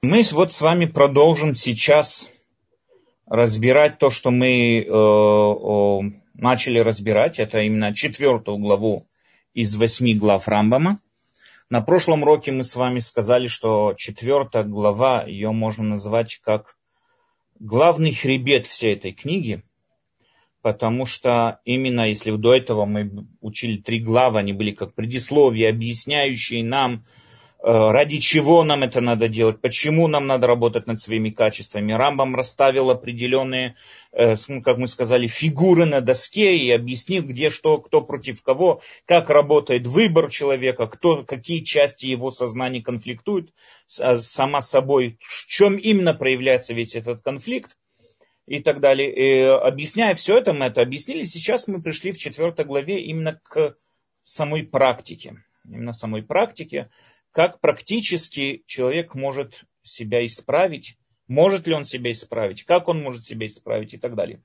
Мы вот с вами продолжим сейчас разбирать то, что мы начали разбирать. Это именно 4 главу из 8 глав Рамбама. На прошлом уроке мы с вами сказали, что 4 глава, ее можно назвать как главный хребет всей этой книги, потому что именно если до этого мы учили 3 главы, они были как предисловия, объясняющие нам, ради чего нам это надо делать, почему нам надо работать над своими качествами. Рамбам расставил определенные, как мы сказали, фигуры на доске и объяснил, где что, кто против кого, как работает выбор человека, какие части его сознания конфликтуют сама собой, в чем именно проявляется весь этот конфликт и так далее. И объясняя все это, мы это объяснили. Сейчас мы пришли в 4 главе именно к самой практике. Именно самой практике. Как практически человек может себя исправить, может ли он себя исправить, как он может себя исправить и так далее.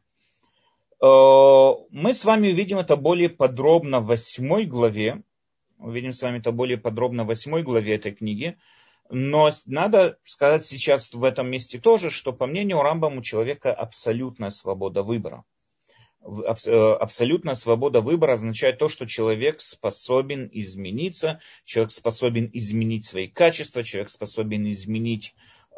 Мы с вами увидим это более подробно в 8 главе. Увидим с вами это более подробно в 8 главе этой книги. Но надо сказать сейчас в этом месте тоже, что по мнению Рамбама у человека абсолютная свобода выбора. Абсолютная свобода выбора означает то, что человек способен измениться, человек способен изменить свои качества, человек способен изменить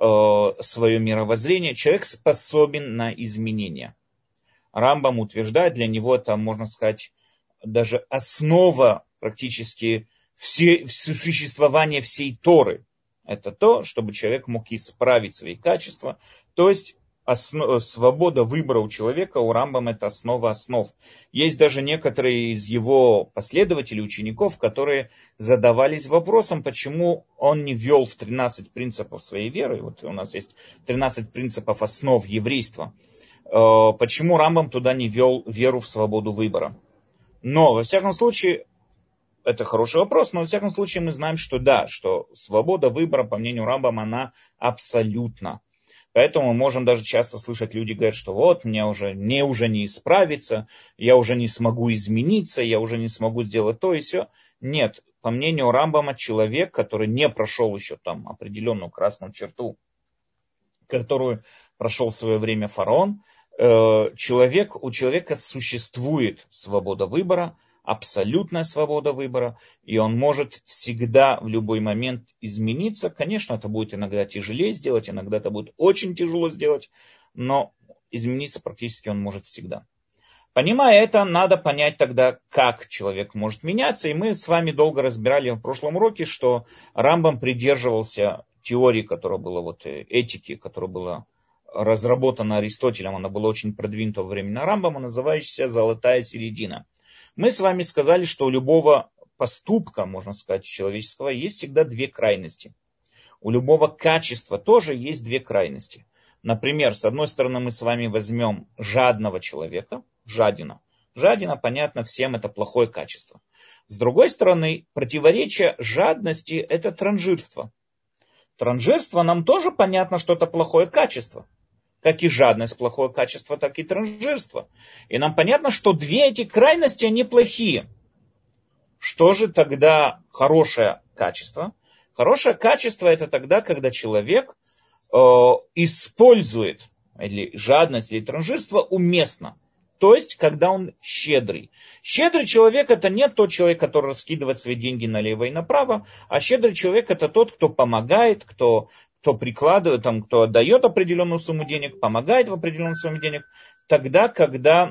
свое мировоззрение, человек способен на изменения. Рамбам утверждает, для него это, можно сказать, даже основа практически существования всей Торы. Это то, чтобы человек мог исправить свои качества, то есть свобода выбора у человека, у Рамбама это основа основ. Есть даже некоторые из его последователей, учеников, которые задавались вопросом, почему он не ввел в 13 принципов своей веры. Вот у нас есть 13 принципов основ еврейства. Почему Рамбам туда не ввел веру в свободу выбора? Но, во всяком случае, это хороший вопрос, но во всяком случае мы знаем, что да, что свобода выбора, по мнению Рамбама, она абсолютна. Поэтому мы можем даже часто слышать, люди говорят, что вот, мне уже не исправиться, я уже не смогу измениться, я уже не смогу сделать то и все. Нет, по мнению Рамбама, человек, который не прошел еще там определенную красную черту, которую прошел в свое время фараон, у человека существует свобода выбора, абсолютная свобода выбора, и он может всегда в любой момент измениться. Конечно, это будет иногда тяжелее сделать, иногда это будет очень тяжело сделать, но измениться практически он может всегда. Понимая это, надо понять тогда, как человек может меняться. И мы с вами долго разбирали в прошлом уроке, что Рамбам придерживался теории, которая была этики, которая была разработана Аристотелем, она была очень продвинута во времена Рамбама, называющаяся «золотая середина». Мы с вами сказали, что у любого поступка, можно сказать, человеческого, есть всегда две крайности. У любого качества тоже есть две крайности. Например, с одной стороны мы с вами возьмем жадного человека, жадина. Жадина, понятно, всем это плохое качество. С другой стороны, противоречие жадности – это транжирство. Транжирство нам тоже понятно, что это плохое качество. Как и жадность плохое качество, так и транжирство. И нам понятно, что две эти крайности, они плохие. Что же тогда хорошее качество? Хорошее качество это тогда, когда человек использует или жадность, или транжирство уместно. То есть, когда он щедрый. Щедрый человек это не тот человек, который раскидывает свои деньги налево и направо, а щедрый человек это тот, кто помогает, кто прикладывает, кто отдает определенную сумму денег, помогает в определенную сумму денег, тогда, когда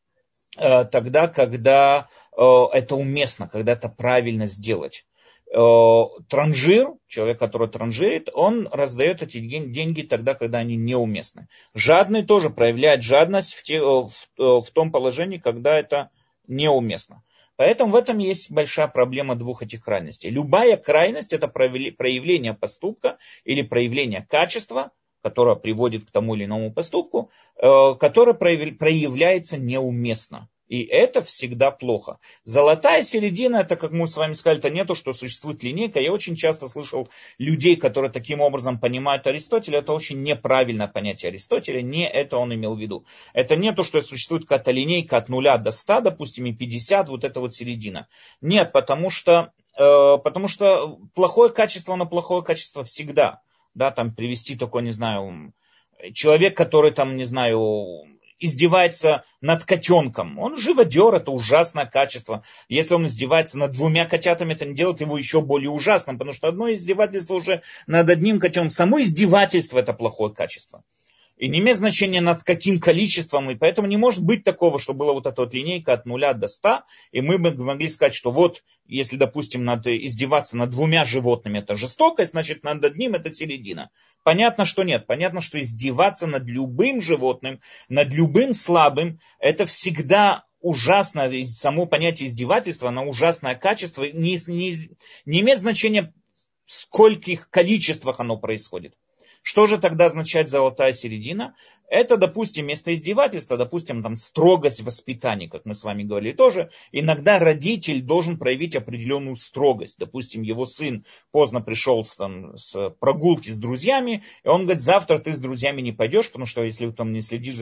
это уместно, когда это правильно сделать. Транжир, человек, который транжирит, он раздает эти деньги тогда, когда они неуместны. Жадный тоже проявляет жадность в том положении, когда это неуместно. Поэтому в этом есть большая проблема двух этих крайностей. Любая крайность – это проявление поступка или проявление качества, которое приводит к тому или иному поступку, которое проявляется неуместно. И это всегда плохо. Золотая середина, это, как мы с вами сказали, это не то, что существует линейка. Я очень часто слышал людей, которые таким образом понимают Аристотеля. Это очень неправильное понятие Аристотеля. Не это он имел в виду. Это не то, что существует какая-то линейка от 0 до 100, допустим, и 50, вот это вот середина. Нет, потому что плохое качество, оно плохое качество всегда. да, там привести такой, не знаю, человек, который там, не знаю, издевается над котенком. Он живодер, это ужасное качество. Если он издевается над 2 котятами, это не делает его еще более ужасным, потому что одно издевательство уже над одним котенком. Само издевательство это плохое качество. И не имеет значения над каким количеством, и поэтому не может быть такого, что была вот эта вот линейка от 0 до 100, и мы бы могли сказать, что вот, если, допустим, надо издеваться над 2 животными, это жестокость, значит, над одним это середина. Понятно, что нет. Понятно, что издеваться над любым животным, над любым слабым, это всегда ужасно, само понятие издевательства, оно ужасное качество, не имеет значения, в скольких количествах оно происходит. Что же тогда означает золотая середина? Это, допустим, место издевательства, допустим, там строгость воспитания, как мы с вами говорили тоже. Иногда родитель должен проявить определенную строгость. Допустим, его сын поздно пришел с прогулки с друзьями, и он говорит, завтра ты с друзьями не пойдешь, потому что если ты там не следишь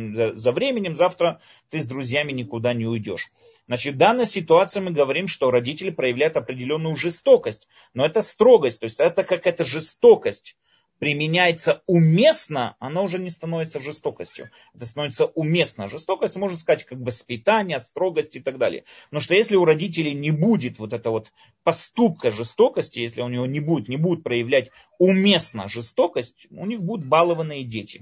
за временем, завтра ты с друзьями никуда не уйдешь. Значит, в данной ситуации мы говорим, что родители проявляют определенную жестокость, но это строгость, то есть это какая-то жестокость. Применяется уместно, она уже не становится жестокостью. Это становится уместно. Жестокость, можно сказать, как воспитание, строгость и так далее. Но что если у родителей не будет вот этого вот поступка жестокости, если у него не будет проявлять уместно жестокость, у них будут балованные дети.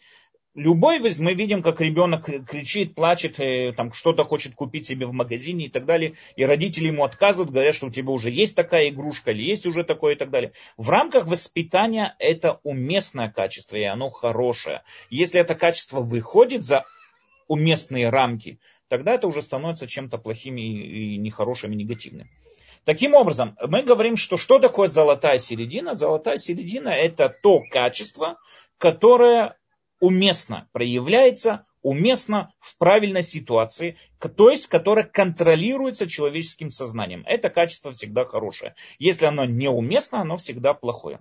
Любой, мы видим, как ребенок кричит, плачет, там что-то хочет купить себе в магазине и так далее, и родители ему отказывают, говорят, что у тебя уже есть такая игрушка, или есть уже такое и так далее. В рамках воспитания это уместное качество, и оно хорошее. Если это качество выходит за уместные рамки, тогда это уже становится чем-то плохим и нехорошим, и негативным. Таким образом, мы говорим, что такое золотая середина? Золотая середина это то качество, которое уместно проявляется, уместно в правильной ситуации, то есть, которое контролируется человеческим сознанием. Это качество всегда хорошее. Если оно неуместно, оно всегда плохое.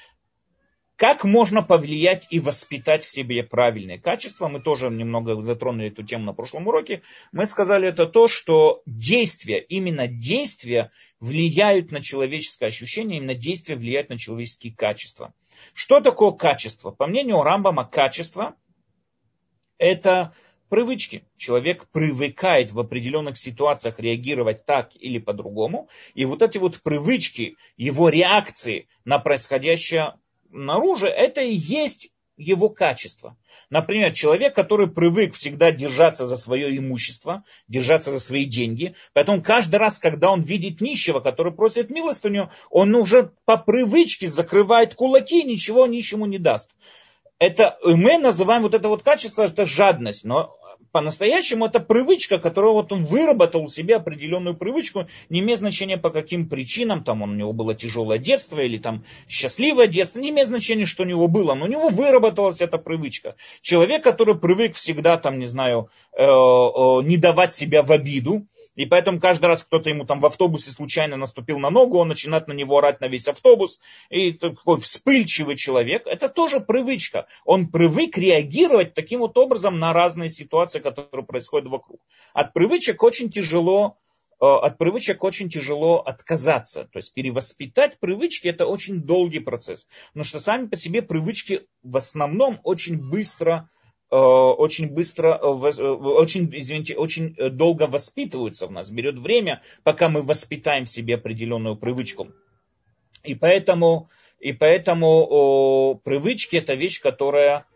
Как можно повлиять и воспитать в себе правильные качества? Мы тоже немного затронули эту тему на прошлом уроке. Мы сказали это то, что действия, именно действия влияют на человеческое ощущение, именно действия влияют на человеческие качества. Что такое качество? По мнению Рамбама, качество – это привычки. Человек привыкает в определенных ситуациях реагировать так или по-другому. И вот эти вот привычки, его реакции на происходящее наружу, это и есть его качество. Например, человек, который привык всегда держаться за свое имущество, держаться за свои деньги, поэтому каждый раз, когда он видит нищего, который просит милостыню, он уже по привычке закрывает кулаки и ничего нищему не даст. Это мы называем вот это вот качество, это жадность, но по-настоящему это привычка, которую вот он выработал у себя определенную привычку, не имеет значения по каким причинам, там у него было тяжелое детство или там счастливое детство, не имеет значения, что у него было, но у него выработалась эта привычка. Человек, который привык всегда там, не знаю, не давать себя в обиду, и поэтому каждый раз кто-то ему там в автобусе случайно наступил на ногу, он начинает на него орать на весь автобус. И такой вспыльчивый человек, это тоже привычка. Он привык реагировать таким вот образом на разные ситуации, которые происходят вокруг. От привычек очень тяжело отказаться. То есть перевоспитать привычки это очень долгий процесс. Потому что сами по себе привычки в основном очень долго воспитываются в нас. Берет время, пока мы воспитаем в себе определенную привычку. И поэтому привычки это вещь, которая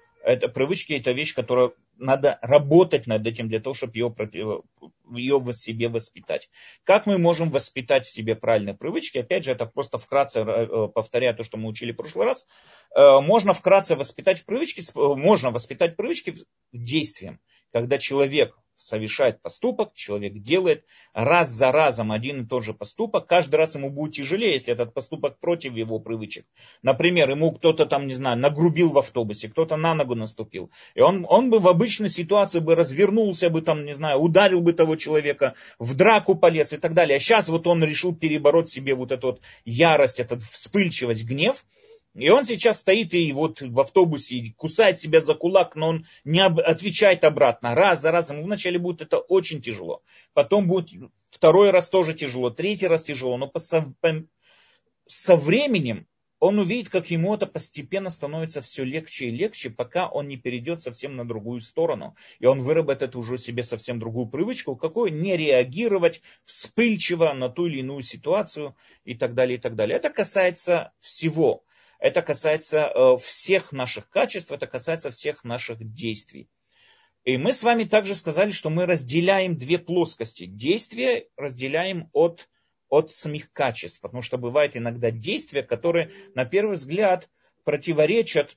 надо работать над этим для того, чтобы ее в себе воспитать. Как мы можем воспитать в себе правильные привычки? Опять же, это просто вкратце повторяя то, что мы учили в прошлый раз. Можно вкратце воспитать привычки действием. Когда человек совершает поступок, человек делает раз за разом один и тот же поступок, каждый раз ему будет тяжелее, если этот поступок против его привычек. Например, ему кто-то там, не знаю, нагрубил в автобусе, кто-то на ногу наступил. И он бы в обычной ситуации бы развернулся бы там, не знаю, ударил бы того человека, в драку полез и так далее. А сейчас вот он решил перебороть себе вот эту вот ярость, эту вспыльчивость, гнев. И он сейчас стоит и вот в автобусе и кусает себя за кулак, но он не отвечает обратно. Раз за разом. Вначале будет это очень тяжело. Потом будет второй раз тоже тяжело, третий раз тяжело. Но со временем он увидит, как ему это постепенно становится все легче и легче, пока он не перейдет совсем на другую сторону. И он выработает уже себе совсем другую привычку, какую не реагировать вспыльчиво на ту или иную ситуацию и так далее, и так далее. Это касается всего. Это касается всех наших качеств, это касается всех наших действий. И мы с вами также сказали, что мы разделяем две плоскости. Действия разделяем от самих качеств. Потому что бывают иногда действия, которые на первый взгляд противоречат,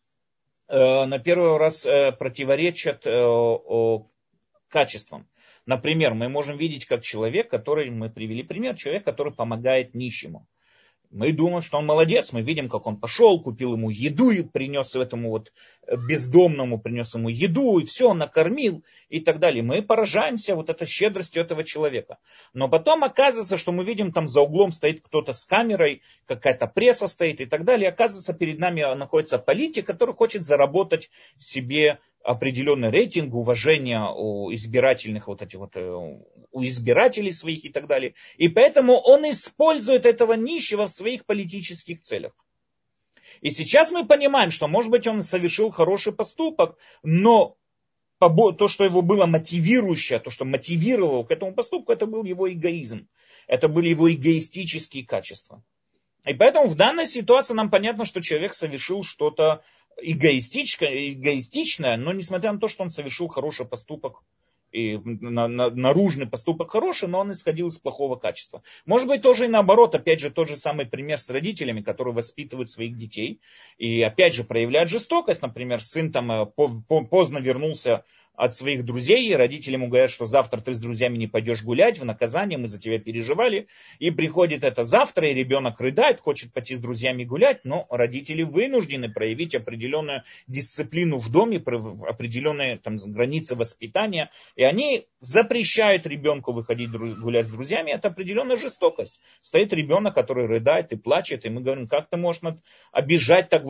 качествам. Например, мы можем видеть как человек, мы привели пример, человек, который помогает нищему. Мы думаем, что он молодец, мы видим, как он пошел, купил ему еду и принес этому бездомному, принес ему еду, и все, он накормил и так далее. Мы поражаемся этой щедростью этого человека. Но потом оказывается, что мы видим, там за углом стоит кто-то с камерой, какая-то пресса стоит и так далее. И оказывается, перед нами находится политик, который хочет заработать себе определенный рейтинг, уважение у избирательных у избирателей своих и так далее. И поэтому он использует этого нищего в своих политических целях. И сейчас мы понимаем, что, может быть, он совершил хороший поступок, но то, что его было мотивирующее, то, что мотивировало к этому поступку, это был его эгоизм. Это были его эгоистические качества. И поэтому в данной ситуации нам понятно, что человек совершил что-то эгоистичное, но несмотря на то, что он совершил хороший поступок, и наружный поступок хороший, но он исходил из плохого качества. Может быть, тоже и наоборот, опять же, тот же самый пример с родителями, которые воспитывают своих детей, и опять же проявляют жестокость. Например, сын поздно вернулся от своих друзей, и родители ему говорят, что завтра ты с друзьями не пойдешь гулять, в наказание мы за тебя переживали. И приходит это завтра, и ребенок рыдает, хочет пойти с друзьями гулять, но родители вынуждены проявить определенную дисциплину в доме, определенные границы воспитания, и они запрещают ребенку выходить гулять с друзьями. Это определенная жестокость. Стоит ребенок, который рыдает и плачет, и мы говорим, как ты можешь обижать так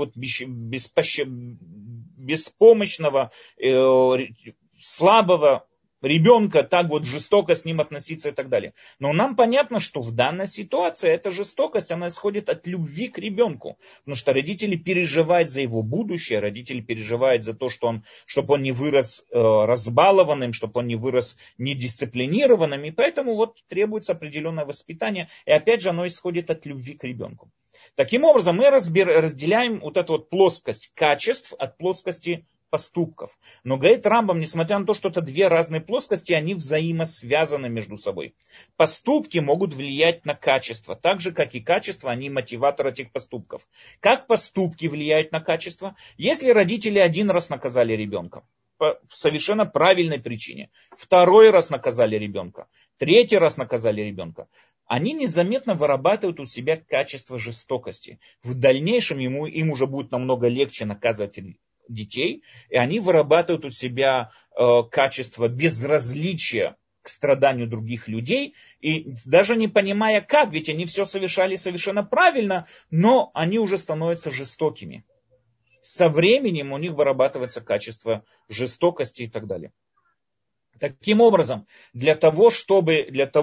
беспомощного, слабого ребенка, так жестоко с ним относиться и так далее. Но нам понятно, что в данной ситуации эта жестокость, она исходит от любви к ребенку. Потому что родители переживают за его будущее, родители переживают за то, чтобы он не вырос разбалованным, чтобы он не вырос недисциплинированным. И поэтому требуется определенное воспитание. И опять же, оно исходит от любви к ребенку. Таким образом, мы разделяем эту плоскость качеств от плоскости поступков. Но говорит Рамбам, несмотря на то, что это две разные плоскости, они взаимосвязаны между собой. Поступки могут влиять на качество, так же, как и качество, они мотиватор этих поступков. Как поступки влияют на качество? Если родители один раз наказали ребенка, по совершенно правильной причине, второй раз наказали ребенка, третий раз наказали ребенка, они незаметно вырабатывают у себя качество жестокости. В дальнейшем им уже будет намного легче наказывать детей, и они вырабатывают у себя качество безразличия к страданию других людей, и даже не понимая как, ведь они все совершали совершенно правильно, но они уже становятся жестокими. Со временем у них вырабатывается качество жестокости и так далее. Таким образом, для того, чтобы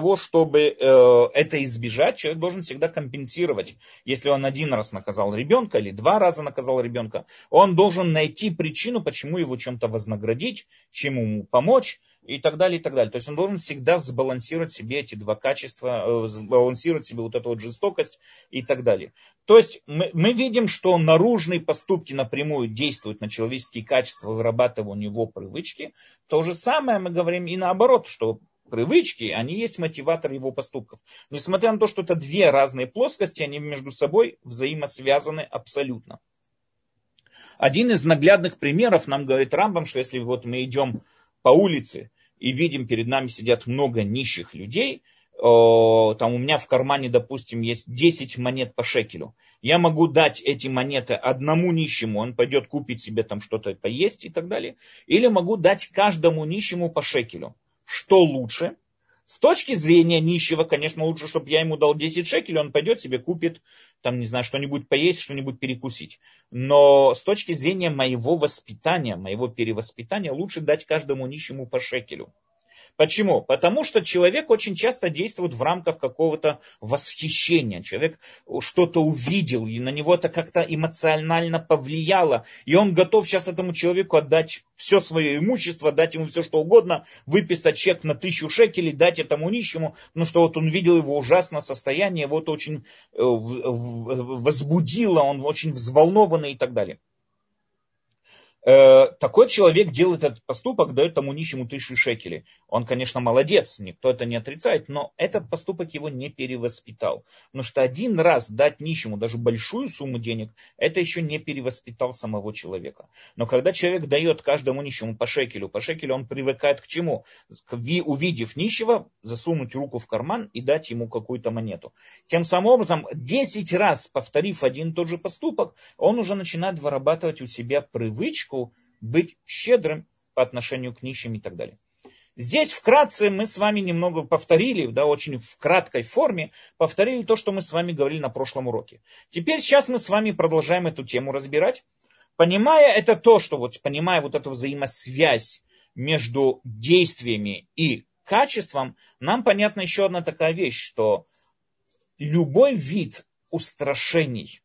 это избежать, человек должен всегда компенсировать. Если он один раз наказал ребенка или два раза наказал ребенка, он должен найти причину, почему его чем-то вознаградить, чем ему помочь и так далее, и так далее. То есть он должен всегда сбалансировать себе эти два качества, сбалансировать себе эту жестокость и так далее. То есть мы видим, что наружные поступки напрямую действуют на человеческие качества, вырабатывая у него привычки. То же самое мы говорим и наоборот, что привычки, они есть мотиватор его поступков. Несмотря на то, что это две разные плоскости, они между собой взаимосвязаны абсолютно. Один из наглядных примеров нам говорит Рамбам, что если мы идем по улице и видим, перед нами сидят много нищих людей, там у меня в кармане, допустим, есть 10 монет по шекелю. Я могу дать эти монеты одному нищему, он пойдет купить себе там что-то поесть и так далее. Или могу дать каждому нищему по шекелю. Что лучше? С точки зрения нищего, конечно, лучше, чтобы я ему дал 10 шекелей, он пойдет себе купит, там, не знаю, что-нибудь поесть, что-нибудь перекусить. Но с точки зрения моего воспитания, моего перевоспитания, лучше дать каждому нищему по шекелю. Почему? Потому что человек очень часто действует в рамках какого-то восхищения. Человек что-то увидел, и на него это как-то эмоционально повлияло. И он готов сейчас этому человеку отдать все свое имущество, дать ему все что угодно, выписать чек на 1000 шекелей, дать этому нищему, потому что вот он видел его ужасное состояние, вот очень возбудило, он очень взволнованный и так далее. Такой человек делает этот поступок, дает тому нищему 1000 шекелей. Он, конечно, молодец, никто это не отрицает, но этот поступок его не перевоспитал. Потому что один раз дать нищему даже большую сумму денег, это еще не перевоспитал самого человека. Но когда человек дает каждому нищему по шекелю, он привыкает к чему? Увидев нищего, засунуть руку в карман и дать ему какую-то монету. Тем самым образом, 10 раз повторив один и тот же поступок, он уже начинает вырабатывать у себя привычку быть щедрым по отношению к нищим и так далее. Здесь вкратце мы с вами немного повторили, да, очень в краткой форме, повторили то, что мы с вами говорили на прошлом уроке. Теперь сейчас мы с вами продолжаем эту тему разбирать. Понимая это то, что понимая вот эту взаимосвязь между действиями и качеством, нам понятна еще одна такая вещь, что любой вид устрашений,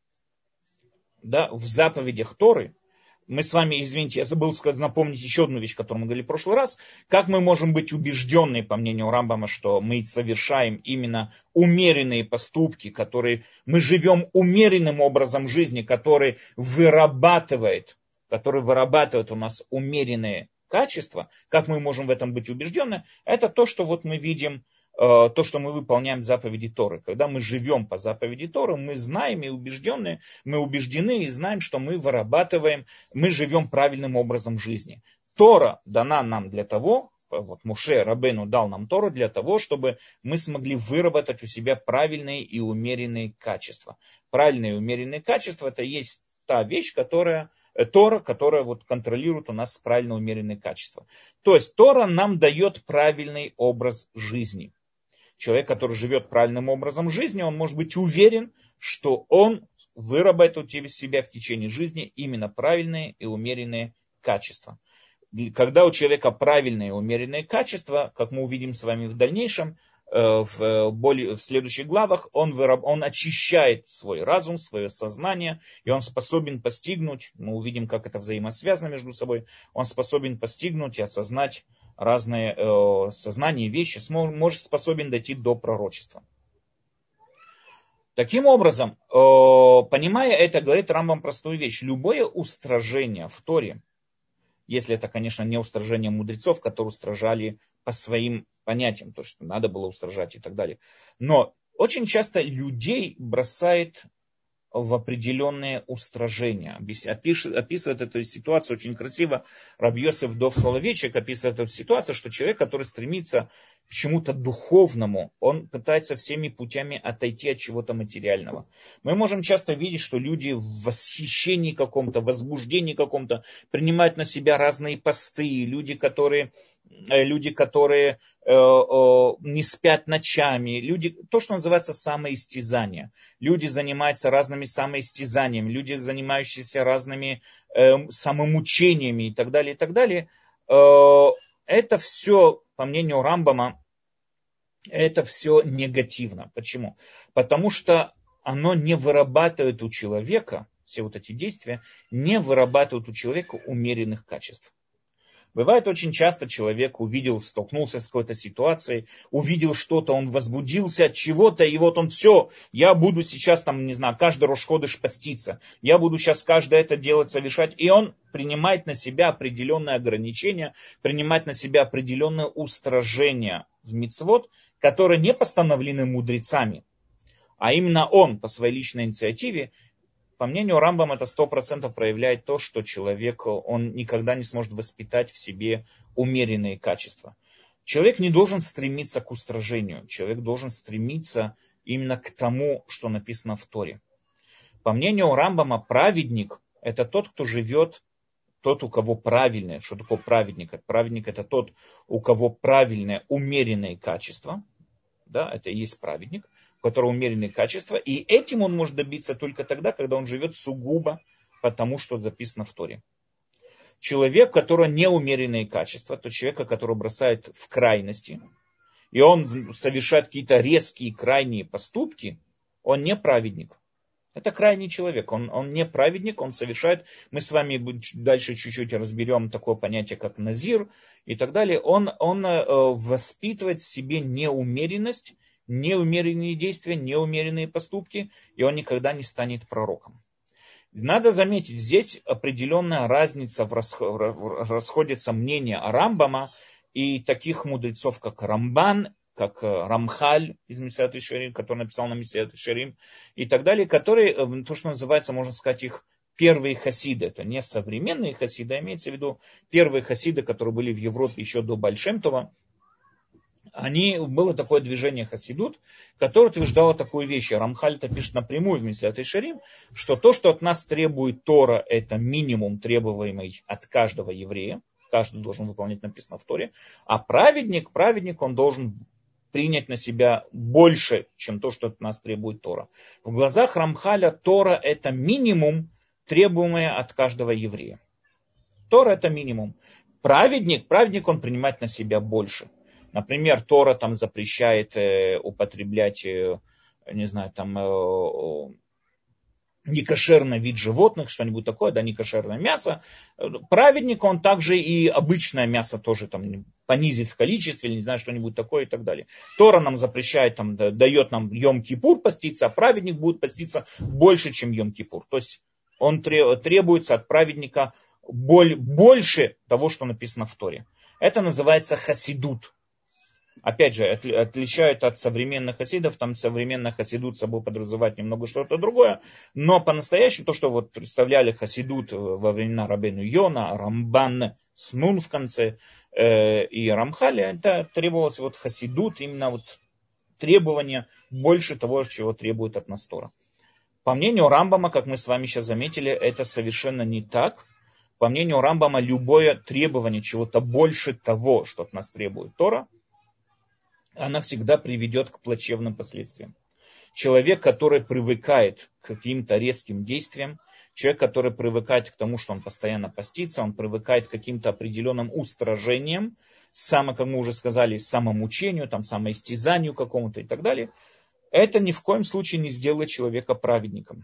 да, в заповедях Торы, мы с вами, извините, я забыл напомнить еще одну вещь, которую мы говорили в прошлый раз. Как мы можем быть убеждены, по мнению Рамбама, что мы совершаем именно умеренные поступки, которые мы живем умеренным образом жизни, который вырабатывает у нас умеренные качества. Как мы можем в этом быть убеждены? Это то, что вот мы видим, то, что мы выполняем заповеди Торы. Когда мы живем по заповеди Торы, мы знаем и мы убеждены и знаем, что мы живем правильным образом жизни. Тора дана нам для того, вот Моше Рабейну дал нам Тору для того, чтобы мы смогли выработать у себя правильные и умеренные качества. Правильные и умеренные качества — это есть та вещь, Тора, которая вот контролирует у нас правильно умеренные качества. То есть Тора нам дает правильный образ жизни. Человек, который живет правильным образом жизни, он может быть уверен, что он выработает у себя в течение жизни именно правильные и умеренные качества. Когда у человека правильные и умеренные качества, как мы увидим с вами в дальнейшем, в следующих главах, он очищает свой разум, свое сознание, и он способен постигнуть, мы увидим, как это взаимосвязано между собой, он способен постигнуть и осознать разные сознания, вещи, способен дойти до пророчества. Таким образом, понимая это, говорит Рамбам простую вещь. Любое устражение в Торе, если это, конечно, не устражение мудрецов, которые устражали по своим понятиям, то, что надо было устражать и так далее. Но очень часто людей бросает в определенные устражения. Описывает эту ситуацию очень красиво Рабби Йосеф Дов Соловейчик, описывает эту ситуацию, что человек, который стремится к чему-то духовному, он пытается всеми путями отойти от чего-то материального. Мы можем часто видеть, что люди в восхищении каком-то, в возбуждении каком-то принимают на себя разные посты, люди, которые не спят ночами, то, что называется самоистязание. Люди занимаются разными самоистязаниями, люди, занимающиеся разными самомучениями и так далее, и так далее. Это все, по мнению Рамбама, это все негативно. Почему? Потому что оно не вырабатывает у человека, все вот эти действия, не вырабатывают у человека умеренных качеств. Бывает очень часто человек столкнулся с какой-то ситуацией, увидел что-то, он возбудился от чего-то, и вот он все, я буду сейчас каждый Рош ходеш поститься, я буду сейчас каждое это делать, совершать, и он принимает на себя определенные ограничения, принимает на себя определенные устражения в мицвот, которые не постановлены мудрецами, а именно он по своей личной инициативе. По мнению Рамбама, это 100% проявляет то, что человек, он никогда не сможет воспитать в себе умеренные качества. Человек не должен стремиться к устражению, человек должен стремиться именно к тому, что написано в Торе. По мнению Рамбама, праведник – это тот, кто живет, тот, у кого правильное. Что такое праведник? Праведник – это тот, у кого правильное, умеренные качества. Да, это и есть праведник, у которого умеренные качества. И этим он может добиться только тогда, когда он живет сугубо по тому, что записано в Торе. человек, у которого неумеренные качества, то человека, который бросает в крайности, и он совершает какие-то резкие, крайние поступки, он не праведник. Это крайний человек, он не праведник, он совершает, мы с вами дальше чуть-чуть разберем такое понятие, как назир и так далее, он воспитывает в себе неумеренность, неумеренные действия, неумеренные поступки, и он никогда не станет пророком. Надо заметить, здесь определенная разница, расходятся мнения о Рамбама и таких мудрецов, как Рамбан, как Рамхаль из Месилат Йешарим, который написал на Месилат Йешарим, и так далее, которые, то, что называется, можно сказать, их первые хасиды. Это не современные хасиды, а имеется в виду первые хасиды, которые были в Европе еще до Бааль Шем Това. Было такое движение хасидут, которое утверждало такую вещь. Рамхаль это пишет напрямую в Месилат Йешарим, что то, что от нас требует Тора, это минимум, требуемый от каждого еврея. Каждый должен выполнять, написано в Торе. А праведник, он должен принять на себя больше, чем то, что от нас требует Тора. В глазах Рамхаля Тора это минимум, требуемое от каждого еврея. Тора это минимум. Праведник он принимает на себя больше. Например, Тора там запрещает употреблять, не знаю, там некошерный вид животных, что-нибудь такое, да, некошерное мясо. Праведник, он также и обычное мясо тоже там понизит в количестве, или не знаю, что-нибудь такое и так далее. Тора нам запрещает, там, дает нам Йом-Кипур поститься, а праведник будет поститься больше, чем Йом-Кипур. То есть он требуется от праведника больше того, что написано в Торе. Это называется хасидут. Опять же, отличают от современных хасидов, там современный хасидут собой подразумевает немного что-то другое, но по-настоящему то, что вот представляли хасидут во времена Рабейну Йона, Рамбан с нун в конце и Рамхаля, это требовалось вот хасидут, именно вот требование больше того, чего требует от нас Тора. По мнению Рамбама, как мы с вами сейчас заметили, это совершенно не так. По мнению Рамбама, любое требование чего-то больше того, что от нас требует Тора, она всегда приведет к плачевным последствиям. Человек, который привыкает к каким-то резким действиям, человек, который привыкает к тому, что он постоянно постится, он привыкает к каким-то определенным устражениям, как мы уже сказали, самомучению, там, самоистязанию какому-то и так далее, это ни в коем случае не сделает человека праведником.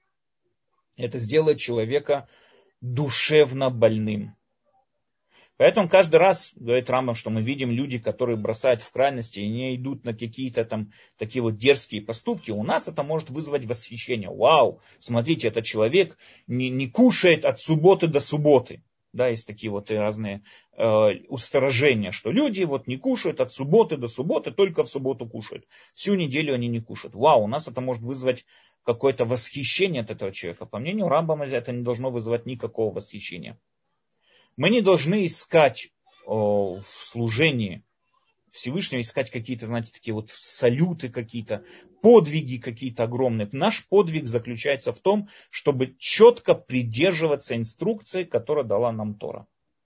Это сделает человека душевно больным. Поэтому каждый раз, говорит Рамбам, что мы видим люди, которые бросают в крайности и не идут на какие-то там такие вот дерзкие поступки, у нас это может вызвать восхищение. Вау, смотрите, этот человек не кушает от субботы до субботы. Да, есть такие вот разные устражения, что люди вот не кушают от субботы до субботы, только в субботу кушают. Всю неделю они не кушают. Вау, у нас это может вызвать какое-то восхищение от этого человека. По мнению Рамбама, это не должно вызывать никакого восхищения. Мы не должны искать в служении Всевышнего, искать какие-то, знаете, такие вот салюты какие-то, подвиги какие-то огромные. Наш подвиг заключается в том, чтобы четко придерживаться инструкции, которую дала нам Тора.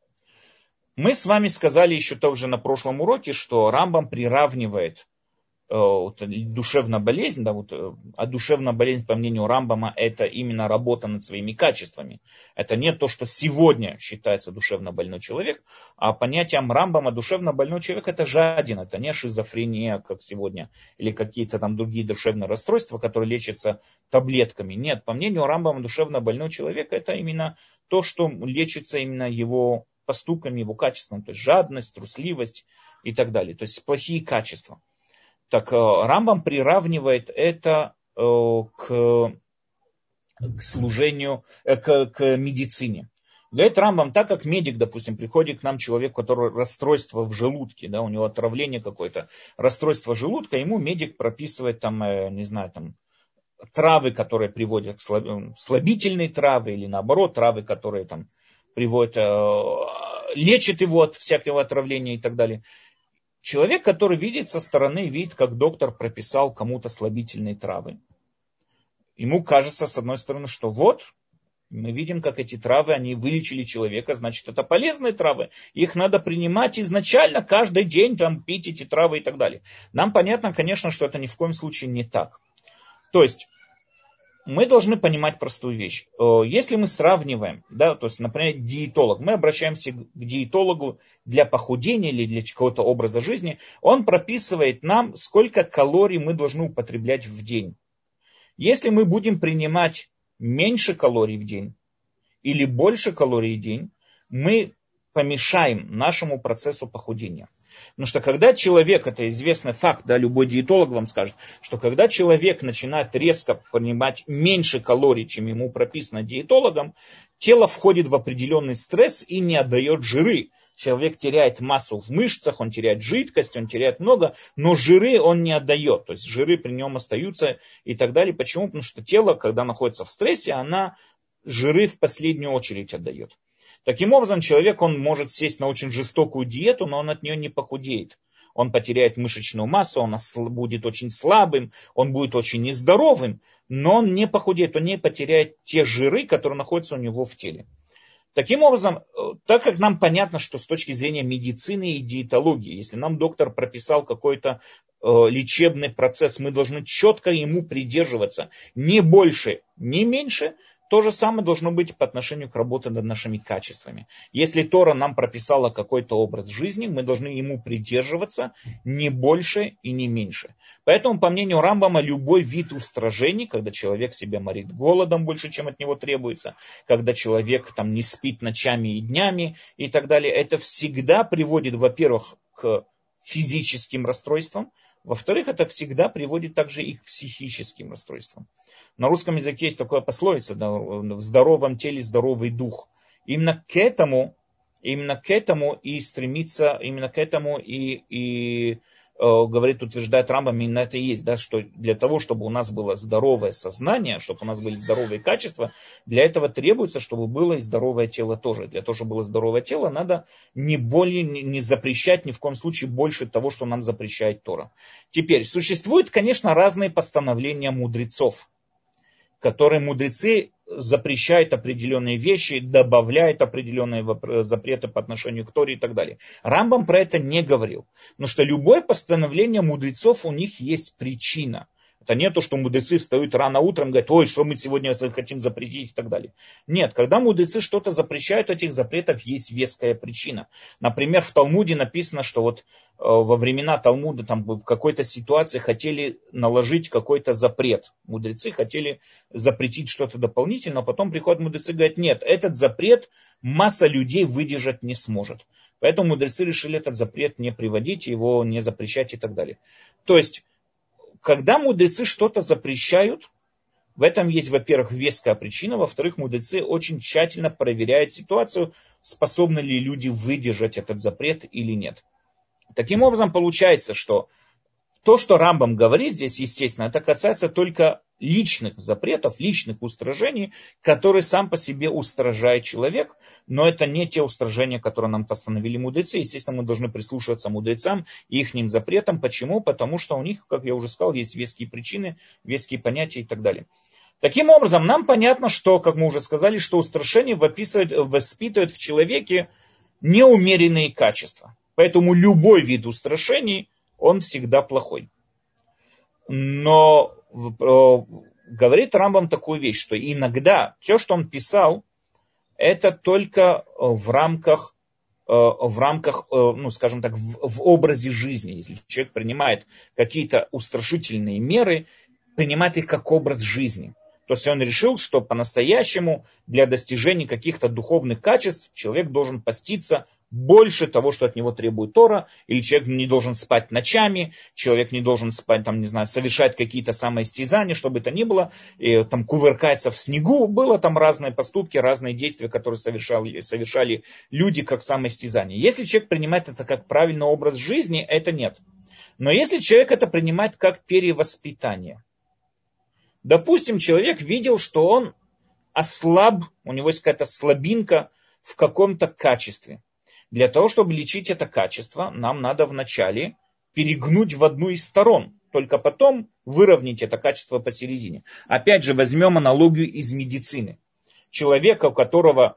Мы с вами сказали еще также на прошлом уроке, что Рамбам приравнивает душевная болезнь, да, а душевная болезнь, по мнению Рамбама, это именно работа над своими качествами. Это не то, что сегодня считается душевно больной человек, а понятием Рамбама душевно больной человек это жадина, это не шизофрения, как сегодня, или какие-то там другие душевные расстройства, которые лечатся таблетками. Нет, по мнению Рамбама душевно больной человек это именно то, что лечится именно его поступками, его качеством, то есть жадность, трусливость и так далее, то есть плохие качества. Так Рамбам приравнивает это к служению, к медицине. Говорит Рамбам, так как медик, допустим, приходит к нам человек, у которого расстройство в желудке, да, у него отравление какое-то, расстройство желудка, ему медик прописывает там, не знаю, там, травы, которые приводят к слабительные травы, или наоборот, травы, которые там приводят, лечат его от всякого отравления и так далее. Человек, который видит со стороны, видит, как доктор прописал кому-то слабительные травы. Ему кажется, с одной стороны, что вот, мы видим, как эти травы, они вылечили человека, значит, это полезные травы. Их надо принимать изначально, каждый день там, пить эти травы и так далее. Нам понятно, конечно, что это ни в коем случае не так. То есть, мы должны понимать простую вещь. Если мы сравниваем, да, то есть, например, диетолог, мы обращаемся к диетологу для похудения или для какого-то образа жизни, он прописывает нам, сколько калорий мы должны употреблять в день. Если мы будем принимать меньше калорий в день или больше калорий в день, мы помешаем нашему процессу похудения. Потому что когда человек, это известный факт, да, любой диетолог вам скажет, что когда человек начинает резко принимать меньше калорий, чем ему прописано диетологом, тело входит в определенный стресс и не отдает жиры. Человек теряет массу в мышцах, он теряет жидкость, он теряет много, но жиры он не отдает. То есть жиры при нем остаются и так далее. Почему? Потому что тело, когда находится в стрессе, она жиры в последнюю очередь отдает. Таким образом, человек, он может сесть на очень жестокую диету, но он от нее не похудеет. Он потеряет мышечную массу, он будет очень слабым, он будет очень нездоровым, но он не похудеет, он не потеряет те жиры, которые находятся у него в теле. Таким образом, так как нам понятно, что с точки зрения медицины и диетологии, если нам доктор прописал какой-то лечебный процесс, мы должны четко ему придерживаться, не больше, не меньше. То же самое должно быть по отношению к работе над нашими качествами. Если Тора нам прописала какой-то образ жизни, мы должны ему придерживаться не больше и не меньше. Поэтому, по мнению Рамбама, любой вид устражений, когда человек себя морит голодом больше, чем от него требуется, когда человек там, не спит ночами и днями и так далее, это всегда приводит, во-первых, к физическим расстройствам, во-вторых, это всегда приводит также и к психическим расстройствам. На русском языке есть такая пословица, да, в здоровом теле здоровый дух. Именно к этому и стремится, именно к этому и говорит, утверждает Рамбам, именно это и есть, да, что для того, чтобы у нас было здоровое сознание, чтобы у нас были здоровые качества, для этого требуется, чтобы было и здоровое тело тоже. Для того, чтобы было здоровое тело, надо не запрещать ни в коем случае больше того, что нам запрещает Тора. Теперь, существуют, конечно, разные постановления мудрецов, которые мудрецы запрещают определенные вещи, добавляют определенные запреты по отношению к Торе и так далее. Рамбам про это не говорил. Потому что любое постановление мудрецов, у них есть причина. Это не то, что мудрецы встают рано утром и говорят, ой, что мы сегодня хотим запретить и так далее. Нет, когда мудрецы что-то запрещают, у этих запретов есть веская причина. Например, в Талмуде написано, что вот во времена Талмуда там в какой-то ситуации хотели наложить какой-то запрет. Мудрецы хотели запретить что-то дополнительно, а потом приходят мудрецы и говорят, нет, этот запрет масса людей выдержать не сможет. Поэтому мудрецы решили этот запрет не приводить, его не запрещать и так далее. То есть, когда мудрецы что-то запрещают, в этом есть, во-первых, веская причина, во-вторых, мудрецы очень тщательно проверяют ситуацию, способны ли люди выдержать этот запрет или нет. Таким образом, получается, что то, что Рамбам говорит здесь, естественно, это касается только личных запретов, личных устражений, которые сам по себе устражает человек, но это не те устражения, которые нам постановили мудрецы. Естественно, мы должны прислушиваться мудрецам и их запретам. Почему? Потому что у них, как я уже сказал, есть веские причины, веские понятия и так далее. Таким образом, нам понятно, что, как мы уже сказали, что устрашение воспитывает в человеке неумеренные качества. Поэтому любой вид устрашений, он всегда плохой. Но говорит Рамбам такую вещь, что иногда все, что он писал, это только в рамках, ну, скажем так, в образе жизни. Если человек принимает какие-то устрашительные меры, принимает их как образ жизни. То есть он решил, что по-настоящему для достижения каких-то духовных качеств человек должен поститься больше того, что от него требует Тора, или человек не должен спать ночами, человек не должен спать, там, не знаю, совершать какие-то самоистязания, чтобы это ни было, и, там, кувыркаться в снегу. Было там разные поступки, разные действия, которые совершали люди как самоистязание. Если человек принимает это как правильный образ жизни, это нет. Но если человек это принимает как перевоспитание, допустим, человек видел, что он ослаб, у него есть какая-то слабинка в каком-то качестве. Для того, чтобы лечить это качество, нам надо вначале перегнуть в одну из сторон, только потом выровнять это качество посередине. Опять же, возьмем аналогию из медицины. Человека, у которого,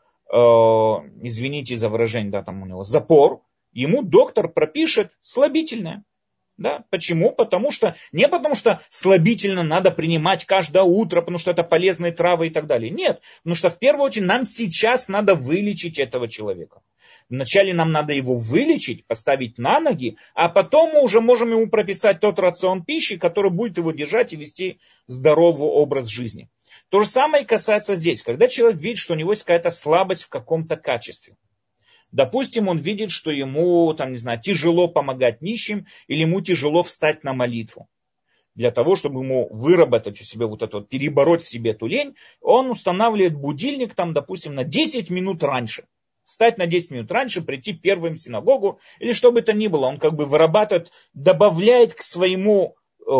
извините за выражение, да, там у него запор, ему доктор пропишет слабительное. Да? Почему? Не потому что слабительно надо принимать каждое утро, потому что это полезные травы и так далее. Нет, потому что в первую очередь нам сейчас надо вылечить этого человека. Вначале нам надо его вылечить, поставить на ноги, а потом мы уже можем ему прописать тот рацион пищи, который будет его держать и вести здоровый образ жизни. То же самое и касается здесь. Когда человек видит, что у него есть какая-то слабость в каком-то качестве. Допустим, он видит, что ему, тяжело помогать нищим, или ему тяжело встать на молитву. Для того, чтобы ему выработать у себя перебороть в себе эту лень, он устанавливает будильник, допустим, на 10 минут раньше. Встать на 10 минут раньше, прийти первым в синагогу, или что бы то ни было. Он вырабатывает, добавляет к своему,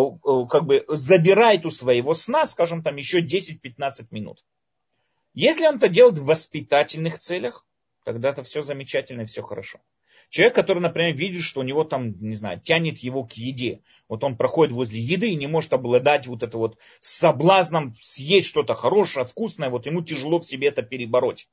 забирает у своего сна, скажем, еще 10-15 минут. Если он это делает в воспитательных целях, тогда это все замечательно и все хорошо. Человек, который, например, видит, что у него тянет его к еде. Вот он проходит возле еды и не может обладать соблазном съесть что-то хорошее, вкусное, ему тяжело в себе это перебороть.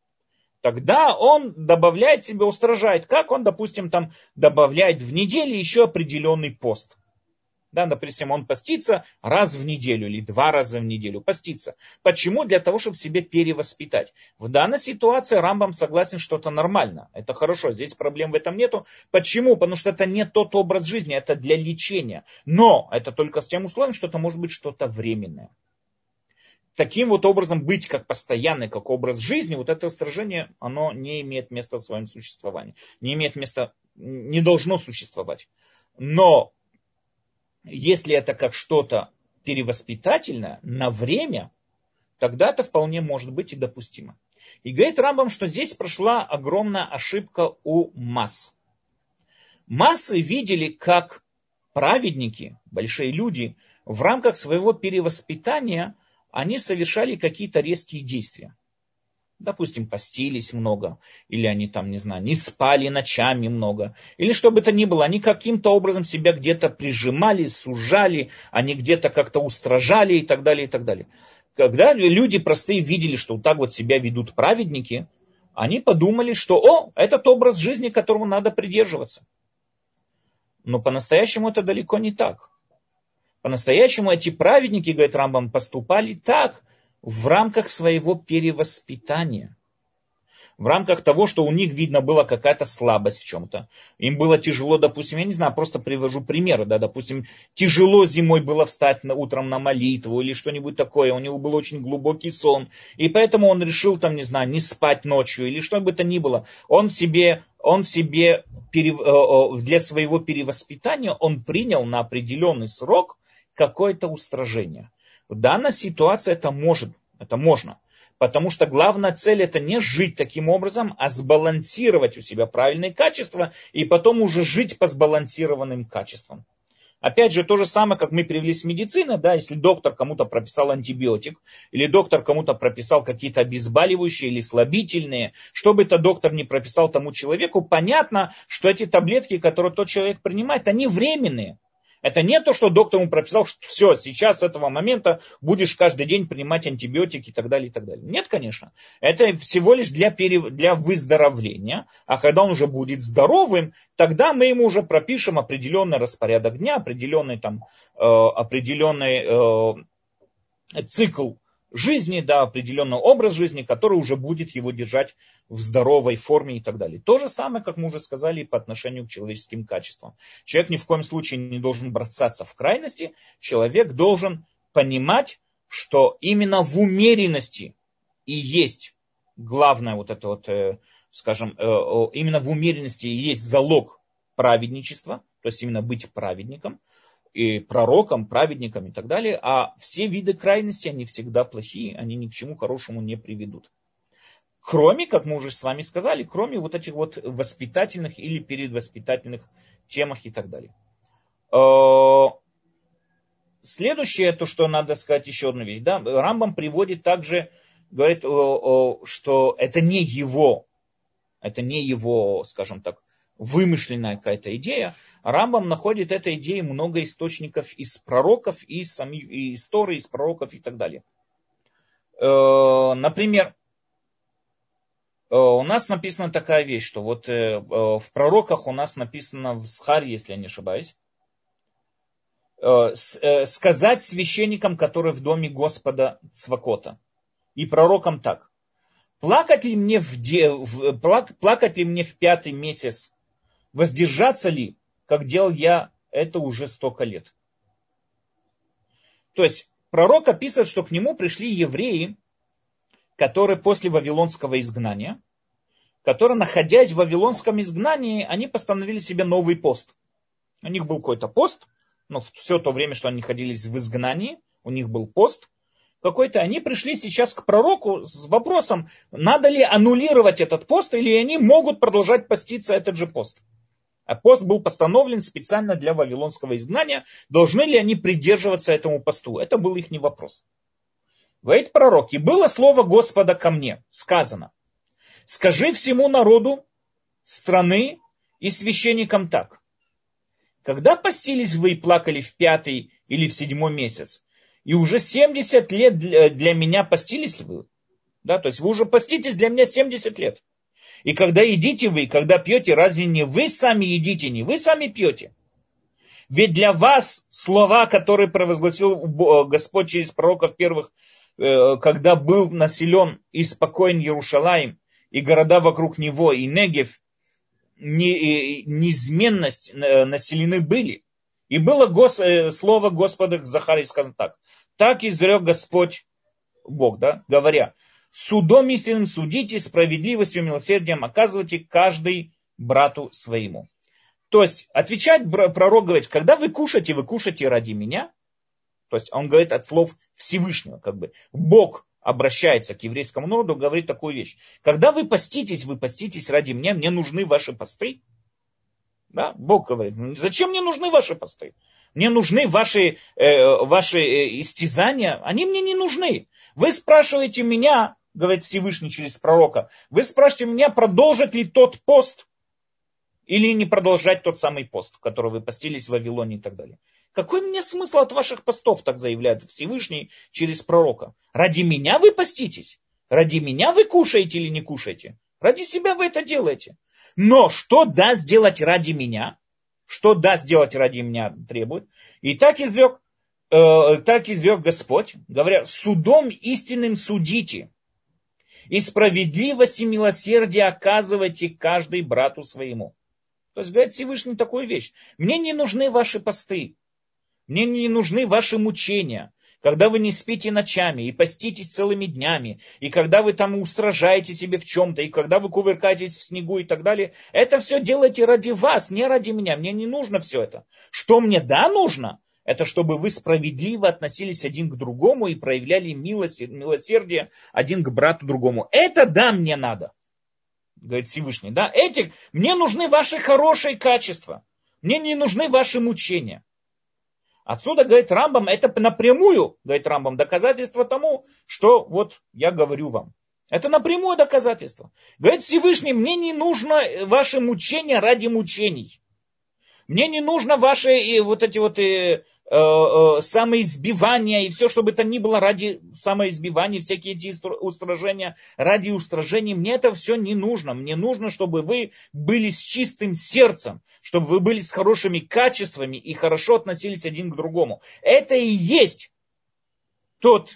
Тогда он добавляет себе, устражает. Как он, допустим, добавляет в неделю еще определенный пост. Да, допустим, он постится раз в неделю или 2 раза в неделю. Постится. Почему? Для того, чтобы себе перевоспитать. В данной ситуации Рамбам согласен, что это нормально. Это хорошо, здесь проблем в этом нету. Почему? Потому что это не тот образ жизни, это для лечения. Но это только с тем условием, что это может быть что-то временное. Таким образом быть как постоянный, как образ жизни, это устражение, оно не имеет места в своем существовании. Не имеет места, не должно существовать. Но если это как что-то перевоспитательное на время, тогда это вполне может быть и допустимо. И говорит Рамбам, что здесь прошла огромная ошибка у масс. Массы видели, как праведники, большие люди, в рамках своего перевоспитания, они совершали какие-то резкие действия. Допустим, постились много, или они не спали ночами много, или что бы то ни было, они каким-то образом себя где-то прижимали, сужали, они где-то как-то устражали и так далее, и так далее. Когда люди простые видели, что себя ведут праведники, они подумали, что этот образ жизни, которому надо придерживаться. Но по-настоящему это далеко не так. По-настоящему эти праведники, говорит Рамбам, поступали так, в рамках своего перевоспитания. В рамках того, что у них, видно, была какая-то слабость в чем-то. Им было тяжело, допустим, я не знаю, просто привожу примеры, допустим, тяжело зимой было встать утром на молитву или что-нибудь такое, у него был очень глубокий сон, и поэтому он решил, не спать ночью или что бы то ни было. Он себе для своего перевоспитания он принял на определенный срок какое-то устражение. В данной ситуации это можно. Потому что главная цель это не жить таким образом, а сбалансировать у себя правильные качества и потом уже жить по сбалансированным качествам. Опять же, то же самое, как мы привели с медицины, если доктор кому-то прописал антибиотик, или доктор кому-то прописал какие-то обезболивающие или слабительные, что бы это доктор не прописал тому человеку, понятно, что эти таблетки, которые тот человек принимает, они временные. Это не то, что доктор ему прописал, что все, сейчас с этого момента будешь каждый день принимать антибиотики и так далее, и так далее. Нет, конечно. Это всего лишь для выздоровления. А когда он уже будет здоровым, тогда мы ему уже пропишем определенный распорядок дня, определенный цикл жизни, определенный образ жизни, который уже будет его держать в здоровой форме и так далее. То же самое, как мы уже сказали, и по отношению к человеческим качествам. Человек ни в коем случае не должен бросаться в крайности. Человек должен понимать, что именно в умеренности и есть главное именно в умеренности и есть залог праведничества, то есть именно быть праведником, и пророком, праведником и так далее, а все виды крайности, они всегда плохие, они ни к чему хорошему не приведут. Кроме, как мы уже с вами сказали, кроме этих воспитательных или передвоспитательных темах и так далее. Следующее, то, что надо сказать, еще одну вещь. Рамбам приводит также, говорит, что это не его, скажем так, вымышленная какая-то идея. Рамбам находит этой идеи много источников из пророков, из истории, из пророков и так далее. Например, у нас написана такая вещь, что в пророках у нас написано в Схаре, если я не ошибаюсь, сказать священникам, которые в доме Господа Цвакота, и пророкам так. Плакать ли мне в 5-й месяц? Воздержаться ли, как делал я это уже столько лет? То есть пророк описывает, что к нему пришли евреи, которые после вавилонского изгнания, которые, находясь в вавилонском изгнании, они постановили себе новый пост. У них был какой-то пост, но все то время, что они находились в изгнании, у них был пост какой-то. Они пришли сейчас к пророку с вопросом, надо ли аннулировать этот пост, или они могут продолжать поститься этот же пост. А пост был постановлен специально для вавилонского изгнания. Должны ли они придерживаться этому посту? Это был их вопрос. Говорит пророк, и было слово Господа ко мне, сказано, скажи всему народу страны и священникам так. Когда постились вы и плакали в 5-й или в 7-й месяц, и уже 70 лет для меня постились ли вы? Да, то есть вы уже поститесь для меня 70 лет. И когда едите вы, когда пьете, разве не вы сами едите, не вы сами пьете? Ведь для вас слова, которые провозгласил Господь через пророков первых, когда был населен и спокоен Иерушалаим, и города вокруг него, и Негев, неизменность населены были. И было слово Господа к Захарии сказано так. Так изрек Господь Бог, да, говоря, судом истинным судите, справедливостью, милосердием оказывайте каждый брату своему. То есть, отвечать пророк говорит, когда вы кушаете ради меня. То есть, он говорит от слов Всевышнего, как бы. Бог обращается к еврейскому народу, говорит такую вещь. Когда вы поститесь ради меня, мне нужны ваши посты. Да? Бог говорит, зачем мне нужны ваши посты? Мне нужны ваши истязания, они мне не нужны. Вы спрашиваете меня, говорит Всевышний через пророка, вы спрашиваете меня, продолжит ли тот пост, или не продолжать тот самый пост, в который вы постились в Вавилоне и так далее. Какой мне смысл от ваших постов, так заявляет Всевышний через пророка? Ради меня вы поститесь? Ради меня вы кушаете или не кушаете? Ради себя вы это делаете. Но что даст делать ради меня? Что даст делать ради меня требует? И так изрек Господь, говоря, судом истинным судите, и справедливость и милосердие оказывайте каждый брату своему. То есть, говорит Всевышний такую вещь. Мне не нужны ваши посты. Мне не нужны ваши мучения. Когда вы не спите ночами и поститесь целыми днями, и когда вы там устражаете себе в чем-то, и когда вы кувыркаетесь в снегу и так далее, это все делайте ради вас, не ради меня. Мне не нужно все это. Что мне нужно? Это чтобы вы справедливо относились один к другому и проявляли милосердие один к брату другому. Это мне надо. Говорит Всевышний, да, мне нужны ваши хорошие качества, мне не нужны ваши мучения. Отсюда, говорит Рамбам, это напрямую, говорит Рамбам, доказательство тому, что вот я говорю вам. Это напрямую доказательство. Говорит Всевышний, мне не нужно ваши мучения ради мучений. Мне не нужно ваши самоизбивания и все, что бы то ни было ради самоизбивания, всякие эти устражения, ради устражений. Мне это все не нужно. Мне нужно, чтобы вы были с чистым сердцем, чтобы вы были с хорошими качествами и хорошо относились один к другому. Это и есть та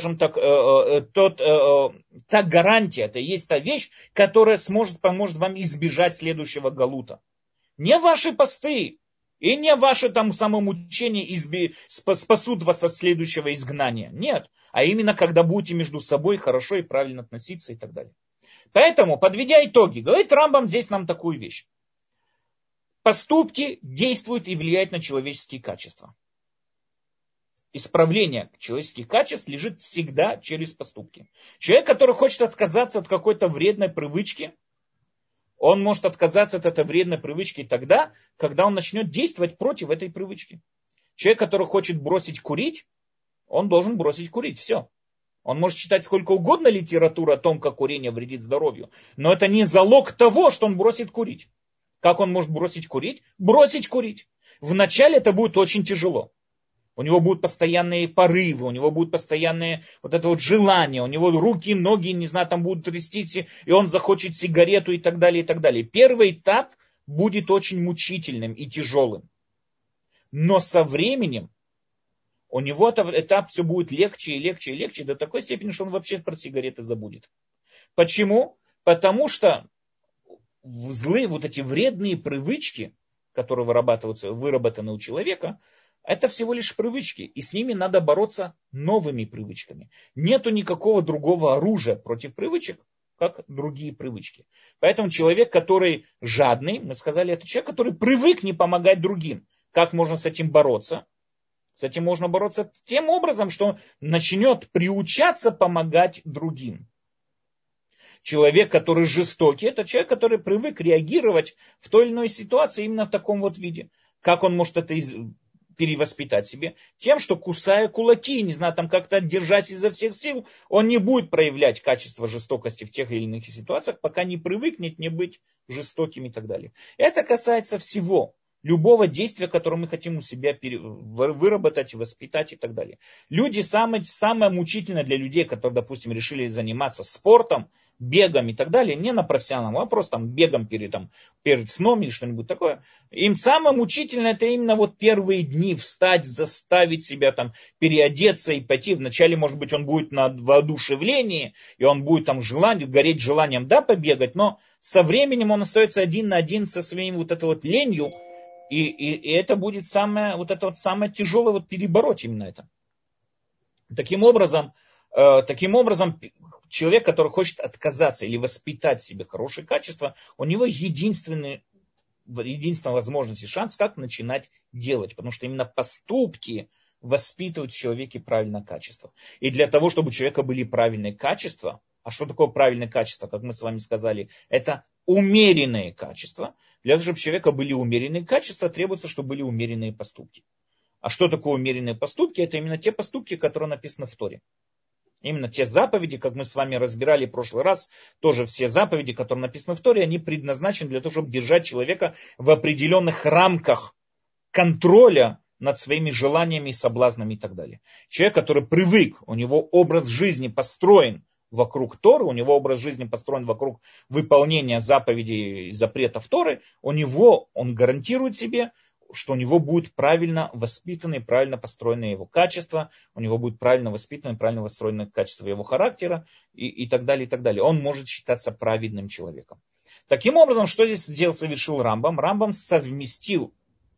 гарантия, это и есть та вещь, которая поможет вам избежать следующего галута. Не ваши посты и не ваши там самомучения спасут вас от следующего изгнания. Нет. А именно, когда будете между собой хорошо и правильно относиться и так далее. Поэтому, подведя итоги, говорит Рамбам здесь нам такую вещь. Поступки действуют и влияют на человеческие качества. Исправление человеческих качеств лежит всегда через поступки. Человек, который хочет отказаться от какой-то вредной привычки, он может отказаться от этой вредной привычки тогда, когда он начнет действовать против этой привычки. Человек, который хочет бросить курить, он должен бросить курить. Все. Он может читать сколько угодно литературы о том, как курение вредит здоровью. Но это не залог того, что он бросит курить. Как он может бросить курить? Бросить курить. Вначале это будет очень тяжело. У него будут постоянные порывы, у него будут постоянные желания, у него руки, ноги, не знаю, там будут трястись, и он захочет сигарету и так далее, и так далее. Первый этап будет очень мучительным и тяжелым. Но со временем у него этап все будет легче и легче и легче до такой степени, что он вообще про сигареты забудет. Почему? Потому что злые вот эти вредные привычки, которые выработаны у человека, это всего лишь привычки, и с ними надо бороться новыми привычками. Нету никакого другого оружия против привычек, как другие привычки. Поэтому человек, который жадный, мы сказали, это человек, который привык не помогать другим. Как можно с этим бороться? С этим можно бороться тем образом, что начнет приучаться помогать другим. Человек, который жестокий, это человек, который привык реагировать в той или иной ситуации именно в таком вот виде. Как он может это перевоспитать себе? Тем, что кусая кулаки, не знаю, там как-то держась изо всех сил, он не будет проявлять качество жестокости в тех или иных ситуациях, пока не привыкнет не быть жестоким и так далее. Это касается всего. Любого действия, которое мы хотим у себя выработать, воспитать и так далее. Люди, самое мучительное для людей, которые, допустим, решили заниматься спортом, бегом и так далее, не на профессиональном, а просто там, бегом перед сном или что-нибудь такое. Им самое мучительное это именно вот первые дни встать, заставить себя там переодеться и пойти. Вначале, может быть, он будет на воодушевлении, и он будет там гореть желанием, да, побегать, но со временем он остается один на один со своим вот этой вот ленью, и это будет самое тяжелое перебороть именно это. Таким образом, человек, который хочет отказаться или воспитать в себе хорошее качество, у него единственная возможность и шанс, как начинать делать. Потому что именно поступки воспитывают в человеке правильное качество. И для того, чтобы у человека были правильные качества, а что такое правильное качество, как мы с вами сказали, это умеренные качества. Для того, чтобы у человека были умеренные качества, требуется, чтобы были умеренные поступки. А что такое умеренные поступки? Это именно те поступки, которые написаны в Торе. Именно те заповеди, как мы с вами разбирали в прошлый раз, тоже все заповеди, которые написаны в Торе, они предназначены для того, чтобы держать человека в определенных рамках контроля над своими желаниями, соблазнами и так далее. Человек, который привык, у него образ жизни построен вокруг Торы, у него образ жизни построен вокруг выполнения заповедей и запретов Торы, он гарантирует себе, что у него будет правильно воспитанное, правильно построенное его качество, у него будет правильно воспитанное, правильно построенное качество его характера и так далее, и так далее. Он может считаться праведным человеком. Таким образом, что здесь совершил Рамбам? Рамбам совместил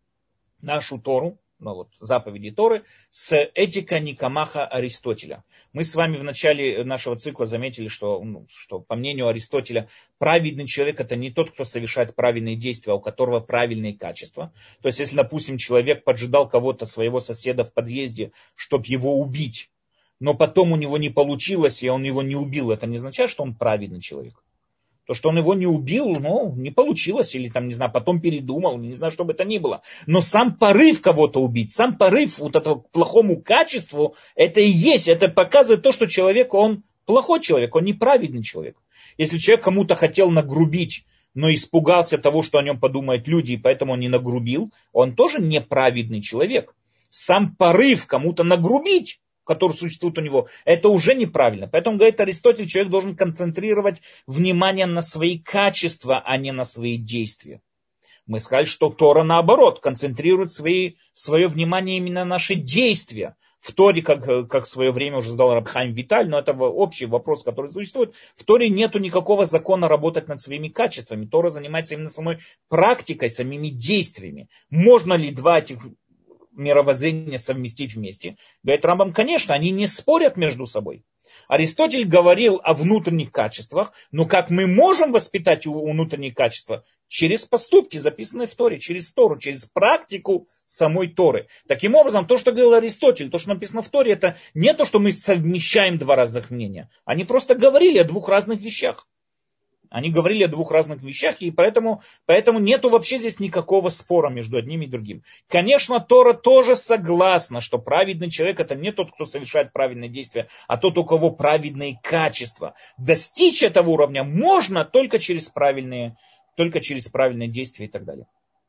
нашу Тору, заповеди Торы, с этикой Никомаха Аристотеля. Мы с вами в начале нашего цикла заметили, что по мнению Аристотеля, праведный человек это не тот, кто совершает правильные действия, а у которого правильные качества. То есть, если, допустим, человек поджидал кого-то, своего соседа в подъезде, чтобы его убить, но потом у него не получилось, и он его не убил, это не означает, что он праведный человек. То, что он его не убил, не получилось, или там, не знаю, потом передумал, не знаю, что бы это ни было. Но сам порыв кого-то убить, сам порыв вот этого к плохому качеству, это и есть, это показывает то, что человек, он плохой человек, он неправедный человек. Если человек кому-то хотел нагрубить, но испугался того, что о нем подумают люди, и поэтому он не нагрубил, он тоже неправедный человек. Сам порыв кому-то нагрубить, который существует у него, это уже неправильно. Поэтому, говорит Аристотель, человек должен концентрировать внимание на свои качества, а не на свои действия. Мы сказали, что Тора наоборот, концентрирует свое внимание именно на наши действия. В Торе, как в свое время уже задал Раб Хаим Виталь, но это общий вопрос, который существует, в Торе нету никакого закона работать над своими качествами. Тора занимается именно самой практикой, самими действиями. Можно ли два этих мировоззрения совместить вместе? Говорит Рамбам, конечно, они не спорят между собой. Аристотель говорил о внутренних качествах, но как мы можем воспитать внутренние качества? Через поступки, записанные в Торе, через Тору, через практику самой Торы. Таким образом, то, что говорил Аристотель, то, что написано в Торе, это не то, что мы совмещаем два разных мнения. Они просто говорили о двух разных вещах. Они говорили о двух разных вещах, и поэтому нету вообще здесь никакого спора между одним и другим. Конечно, Тора тоже согласна, что праведный человек это не тот, кто совершает правильные действия, а тот, у кого праведные качества. Достичь этого уровня можно только через правильные действия и так далее.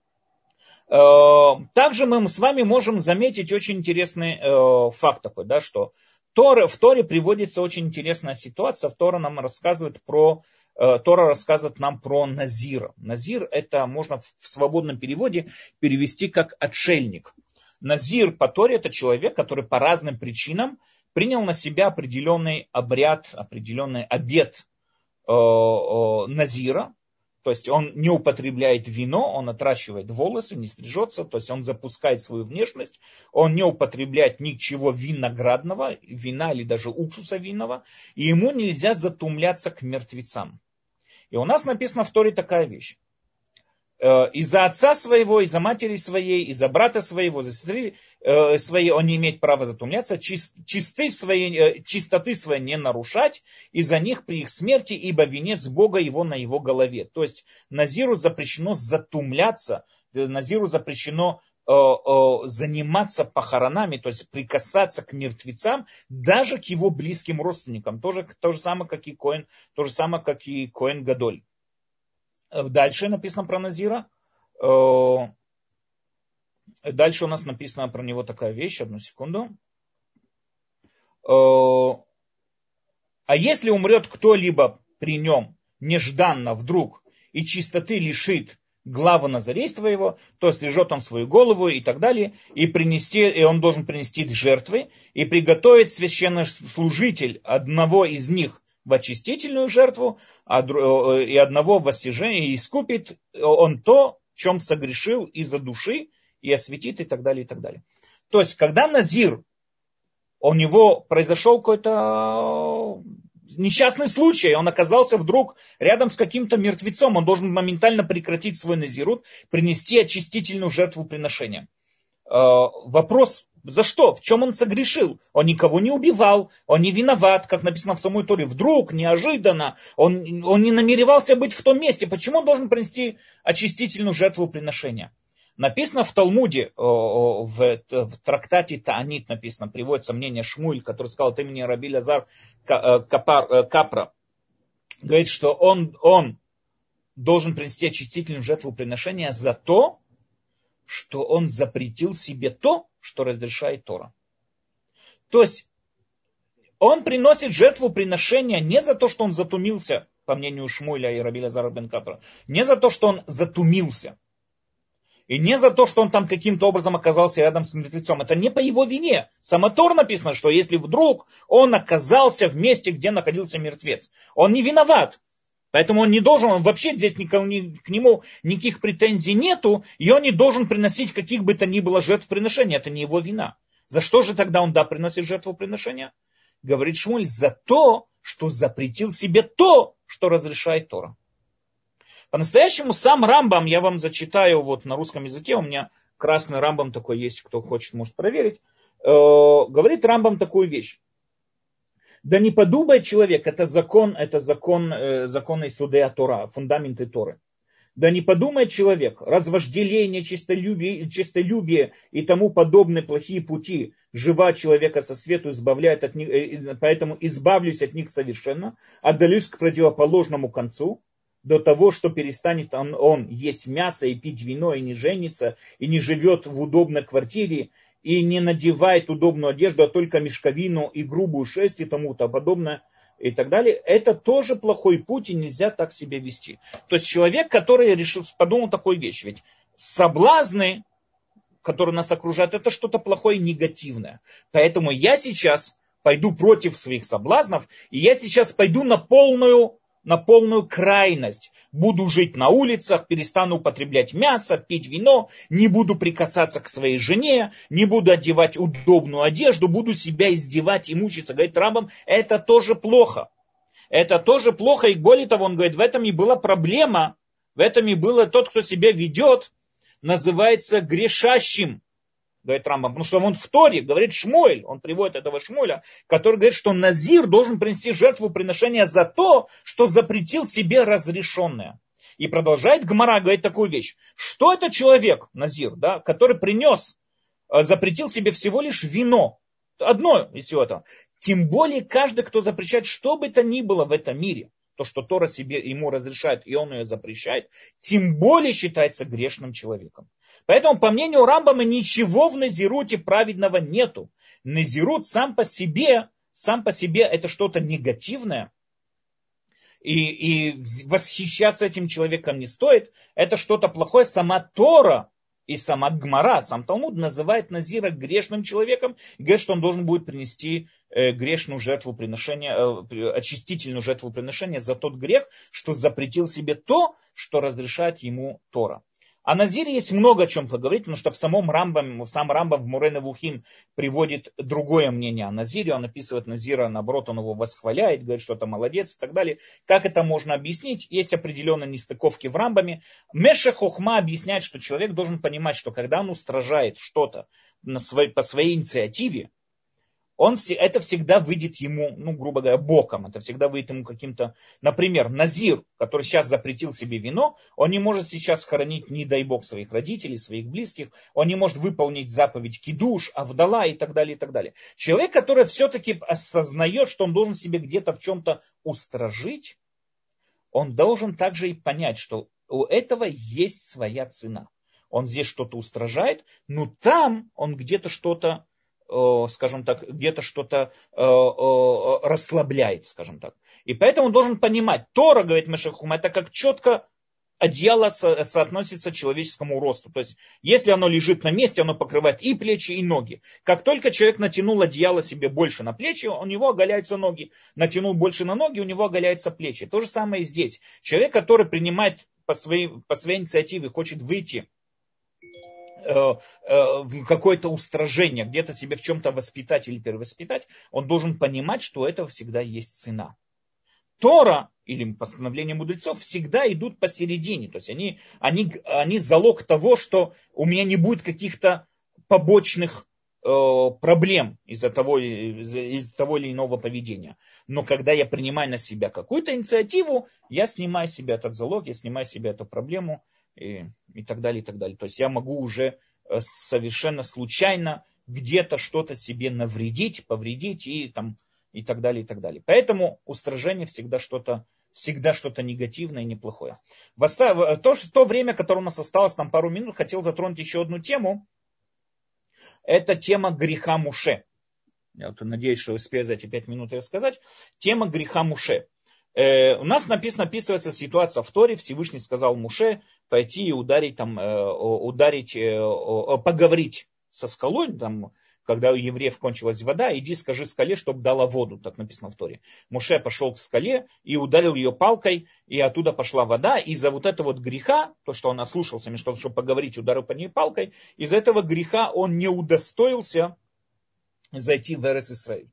Также мы с вами можем заметить очень интересный факт такой, да, что в Торе приводится очень интересная ситуация. Тора рассказывает нам про Назира. Назир это можно в свободном переводе перевести как отшельник. Назир по Торе это человек, который по разным причинам принял на себя определенный обряд, определенный обет назира. То есть он не употребляет вино, он отращивает волосы, не стрижется, то есть он запускает свою внешность, он не употребляет ничего виноградного, вина или даже уксуса винного, и ему нельзя затумляться к мертвецам. И у нас написано в Торе такая вещь. Из-за отца своего, из-за матери своей, из-за брата своего, из-за сестры своей он не имеет права затумляться, чистоты своей не нарушать, из-за них при их смерти, ибо венец Бога его на его голове. То есть назиру запрещено затумляться, назиру запрещено заниматься похоронами, то есть прикасаться к мертвецам, даже к его близким родственникам. То же самое, как и Коэн Гадоль. Дальше написано про Назира. Дальше у нас написано про него такая вещь. Одну секунду. А если умрет кто-либо при нем нежданно вдруг и чистоты лишит главу назарейства его, то стрижет он свою голову и так далее, и он должен принести жертвы, и приготовить священнослужитель одного из них в очистительную жертву, и одного в освяжение, и искупит он то, в чем согрешил из-за души, и осветит, и так далее, и так далее. То есть, когда назир, у него произошел какой-то несчастный случай, он оказался вдруг рядом с каким-то мертвецом, он должен моментально прекратить свой назирут, принести очистительную жертву приношения. Вопрос: за что? В чем он согрешил? Он никого не убивал, он не виноват, как написано в самой Торе. Вдруг, неожиданно, он не намеревался быть в том месте. Почему он должен принести очистительную жертву приношения? Написано в Талмуде, в трактате Таанит написано, приводится мнение Шмуэль, который сказал от имени Раби Элиазар Капра. Говорит, что он должен принести очистительную жертву приношения за то, что он запретил себе то, что разрешает Тора. То есть он приносит жертву приношения не за то, что он затумился, по мнению Шмуэля и Раби Элиазара бен Капра, не за то, что он затумился, и не за то, что он там каким-то образом оказался рядом с мертвецом. Это не по его вине. Сама Тора написано, что если вдруг он оказался в месте, где находился мертвец, он не виноват. Поэтому он не должен, он вообще здесь к нему никаких претензий нету, и он не должен приносить каких бы то ни было жертвоприношений. Это не его вина. За что же тогда он приносит жертвоприношения? Говорит Шмуэль, за то, что запретил себе то, что разрешает Тора. По-настоящему сам Рамбам, я вам зачитаю вот на русском языке, у меня красный Рамбам такой есть, кто хочет, может проверить. Говорит Рамбам такую вещь. Да не подумает человек, это законы Судея Тора, фундаменты Торы. Да не подумает человек, развожделение, честолюбие и тому подобные плохие пути жива человека со свету избавляет от них, поэтому избавлюсь от них совершенно, отдалюсь к противоположному концу, до того, что перестанет он есть мясо и пить вино, и не женится, и не живет в удобной квартире, и не надевает удобную одежду, а только мешковину и грубую шерсть и тому-то подобное, и так далее. Это тоже плохой путь, и нельзя так себя вести. То есть человек, который подумал такую вещь, ведь соблазны, которые нас окружают, это что-то плохое, негативное. Поэтому я сейчас пойду против своих соблазнов, и я сейчас пойду на полную крайность. Буду жить на улицах, перестану употреблять мясо, пить вино, не буду прикасаться к своей жене, не буду одевать удобную одежду, буду себя издевать и мучиться. Говорит Рамбам, это тоже плохо. Это тоже плохо, и более того, он говорит, в этом и была проблема, в этом и было тот, кто себя ведет, называется грешащим. Говорит Рамбам, потому что он в Торе, говорит Шмуэль, он приводит этого Шмуэля, который говорит, что назир должен принести жертву приношения за то, что запретил себе разрешенное. И продолжает Гмара говорить такую вещь. Что это человек, назир, да, который запретил себе всего лишь вино. Одно из всего этого. Тем более каждый, кто запрещает что бы то ни было в этом мире, то, что Тора ему разрешает, и он ее запрещает, тем более считается грешным человеком. Поэтому, по мнению Рамбама, ничего в назируте праведного нету. Назирут сам по себе это что-то негативное. И восхищаться этим человеком не стоит. Это что-то плохое. Сама Тора И сама Гмара, сам Талмуд называет назира грешным человеком и говорит, что он должен будет принести грешную жертвоприношение, очистительную жертвоприношение за тот грех, что запретил себе то, что разрешает ему Тора. О назире есть много о чем поговорить, потому что сам Рамбам в Море Невухим приводит другое мнение о назире. Он описывает назира, наоборот, он его восхваляет, говорит, что это молодец и так далее. Как это можно объяснить? Есть определенные нестыковки в Рамбаме. Меше Хохма объясняет, что человек должен понимать, что когда он устражает что-то по своей инициативе, это всегда выйдет ему, грубо говоря, боком. Это всегда выйдет ему каким-то... Например, назир, который сейчас запретил себе вино, он не может сейчас хоронить, не дай бог, своих родителей, своих близких. Он не может выполнить заповедь кидуш, авдала и так далее, и так далее. Человек, который все-таки осознает, что он должен себе где-то в чем-то устражить, он должен также и понять, что у этого есть своя цена. Он здесь что-то устражает, но там он где-то что-то, скажем так, где-то что-то расслабляет, скажем так. И поэтому он должен понимать, Тора, говорит Меше Хохма, это как четко одеяло соотносится к человеческому росту. То есть, если оно лежит на месте, оно покрывает и плечи, и ноги. Как только человек натянул одеяло себе больше на плечи, у него оголяются ноги. Натянул больше на ноги, у него оголяются плечи. То же самое и здесь. Человек, который принимает по своей инициативе, хочет выйти в какое-то устражение, где-то себе в чем-то воспитать или перевоспитать, он должен понимать, что у этого всегда есть цена. Тора или постановления мудрецов всегда идут посередине. То есть они залог того, что у меня не будет каких-то побочных проблем из-за того или иного поведения. Но когда я принимаю на себя какую-то инициативу, я снимаю с себя этот залог, я снимаю с себя эту проблему и так далее, и так далее. То есть я могу уже совершенно случайно где-то что-то себе навредить, повредить и так далее, и так далее. Поэтому устражение всегда что-то негативное и неплохое. То время, которое у нас осталось, там пару минут, хотел затронуть еще одну тему. Это тема греха Моше. Я надеюсь, что успею за эти 5 минут рассказать. Тема греха Моше. У нас описывается ситуация в Торе. Всевышний сказал Моше пойти и поговорить со скалой, когда у евреев кончилась вода, иди скажи скале, чтобы дала воду, так написано в Торе. Моше пошел к скале и ударил ее палкой, и оттуда пошла вода. Из-за вот этого греха, то, что он ослушался, вместо того, чтобы поговорить, ударил по ней палкой, из-за этого греха он не удостоился зайти в Эрец Исраэль.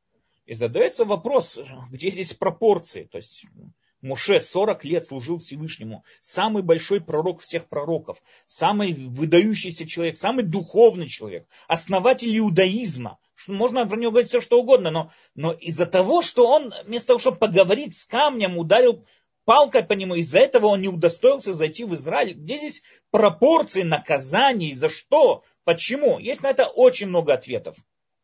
И задается вопрос, где здесь пропорции? То есть Моше 40 лет служил Всевышнему, самый большой пророк всех пророков, самый выдающийся человек, самый духовный человек, основатель иудаизма. Можно про него говорить все, что угодно, но из-за того, что он вместо того, чтобы поговорить с камнем, ударил палкой по нему, из-за этого он не удостоился зайти в Израиль. Где здесь пропорции наказаний, за что, почему? Есть на это очень много ответов.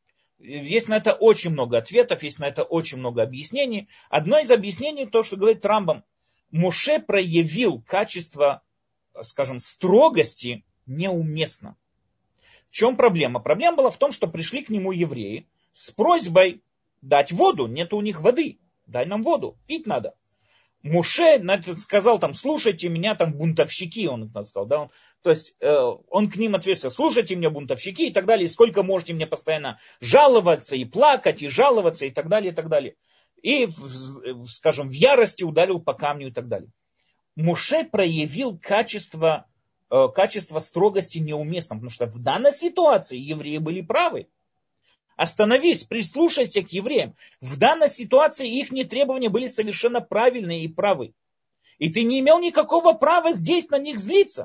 Есть на это очень много ответов, есть на это очень много объяснений. Одно из объяснений, то, что говорит Рамбам, Моше проявил качество, скажем, строгости неуместно. В чем проблема? Проблема была в том, что пришли к нему евреи с просьбой дать воду. Нет у них воды, дай нам воду, пить надо. Моше сказал, слушайте меня, бунтовщики, он сказал, да, то есть он к ним ответил, слушайте меня, бунтовщики, и так далее, и сколько можете мне постоянно жаловаться и плакать, и жаловаться, и так далее, и так далее. И, скажем, в ярости ударил по камню и так далее. Моше проявил качество строгости неуместно, потому что в данной ситуации евреи были правы. Остановись, прислушайся к евреям. В данной ситуации их требования были совершенно правильные и правы. И ты не имел никакого права здесь на них злиться.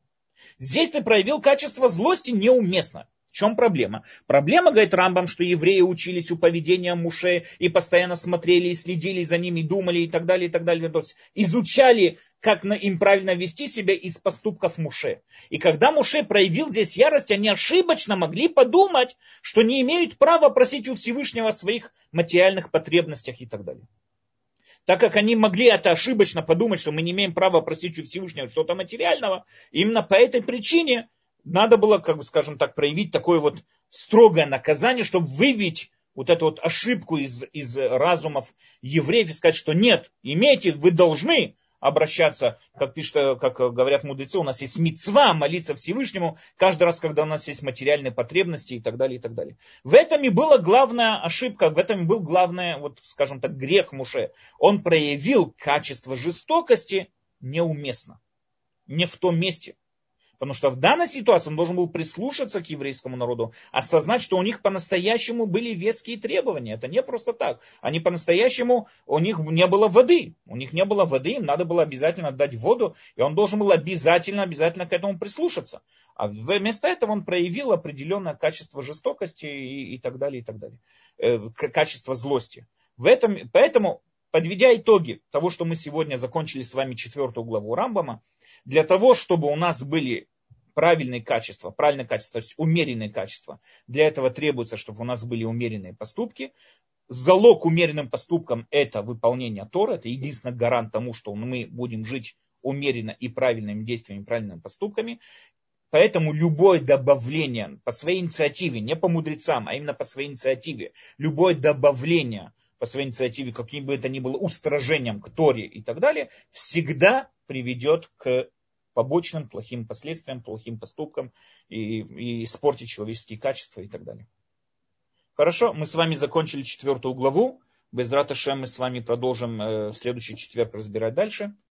Здесь ты проявил качество злости неуместно. В чем проблема? Проблема, говорит Рамбам, что евреи учились у поведения Моше и постоянно смотрели и следили за ними, думали и так далее, и так далее. То есть изучали, как им правильно вести себя из поступков Моше. И когда Моше проявил здесь ярость, они ошибочно могли подумать, что не имеют права просить у Всевышнего о своих материальных потребностях и так далее. Так как они могли это ошибочно подумать, что мы не имеем права просить у Всевышнего что-то материального, именно по этой причине надо было, скажем так, проявить такое строгое наказание, чтобы выбить эту ошибку из разумов евреев и сказать, что нет, вы должны, обращаться, как говорят мудрецы, у нас есть мицва молиться Всевышнему каждый раз, когда у нас есть материальные потребности и так далее, и так далее. В этом и была главная ошибка, в этом и был главный, вот, скажем так, грех Моше. Он проявил качество жестокости неуместно, не в том месте. Потому что в данной ситуации он должен был прислушаться к еврейскому народу, осознать, что у них по-настоящему были веские требования. Это не просто так. Они по-настоящему, у них не было воды. У них не было воды, им надо было обязательно дать воду, и он должен был обязательно к этому прислушаться. А вместо этого он проявил определенное качество жестокости и так далее, и так далее. Качество злости. Поэтому, подведя итоги того, что мы сегодня закончили с вами 4 главу Рамбама, для того, чтобы у нас были правильные качества, то есть умеренные качества, для этого требуется, чтобы у нас были умеренные поступки. Залог умеренным поступкам – это выполнение Торы, это единственный гарант тому, что мы будем жить умеренно и правильными действиями, правильными поступками. Поэтому любое добавление по своей инициативе, не по мудрецам, а именно по своей инициативе, любое добавление по своей инициативе, каким бы это ни было устражением к Торе и так далее, всегда приведет к побочным плохим последствиям, плохим поступкам и испортить человеческие качества и так далее. Хорошо, мы с вами закончили 4 главу. Безрат Ашем мы с вами продолжим в следующий четверг разбирать дальше.